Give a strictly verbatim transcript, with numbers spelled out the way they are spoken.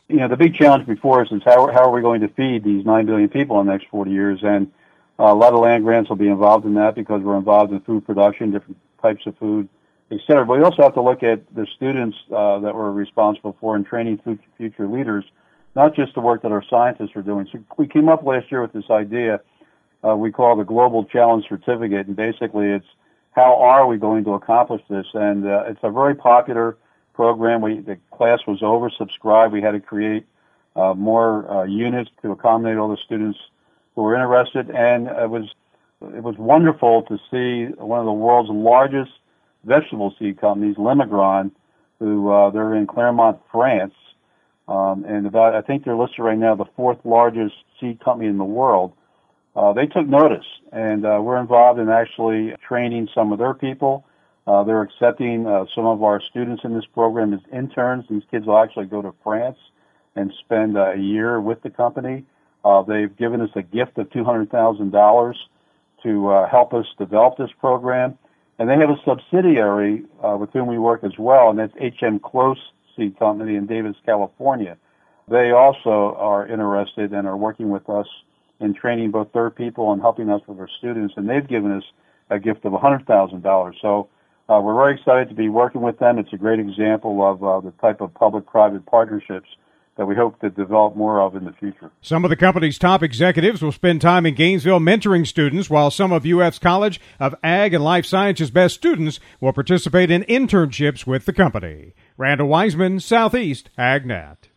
you know, the big challenge before us is how, how are we going to feed these nine billion people in the next forty years? And uh, a lot of land grants will be involved in that because we're involved in food production, different types of food, et cetera. But we also have to look at the students uh, that we're responsible for in training future leaders, not just the work that our scientists are doing. So we came up last year with this idea uh, we call the Global Challenge Certificate, and basically it's how are we going to accomplish this? And uh, it's a very popular program. We, the class was oversubscribed. We had to create uh, more uh, units to accommodate all the students who were interested, and it was it was wonderful to see one of the world's largest vegetable seed companies, Limigron, who uh, they're in Clermont, France, um, and about I think they're listed right now the fourth largest seed company in the world. Uh, they took notice, and uh, we're involved in actually training some of their people. Uh, they're accepting uh, some of our students in this program as interns. These kids will actually go to France and spend uh, a year with the company. Uh, they've given us a gift of two hundred thousand dollars to uh, help us develop this program. And they have a subsidiary uh, with whom we work as well, and that's H M Close Seed Company in Davis, California. They also are interested and are working with us in training both their people and helping us with our students, and they've given us a gift of one hundred thousand dollars. So uh, we're very excited to be working with them. It's a great example of uh, the type of public-private partnerships that we hope to develop more of in the future. Some of the company's top executives will spend time in Gainesville mentoring students, while some of U F's College of Ag and Life Sciences best students will participate in internships with the company. Randall Wiseman, Southeast AgNet.